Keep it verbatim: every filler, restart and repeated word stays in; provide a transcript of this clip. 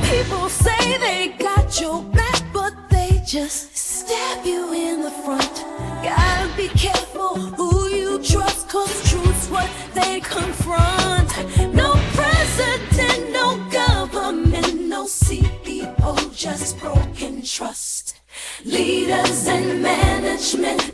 People say they got your back, but they just stab you in the front. Gotta be careful who you trust, cause truth's what they confront. No president, no government, no C E O, just broken trust. Leaders and management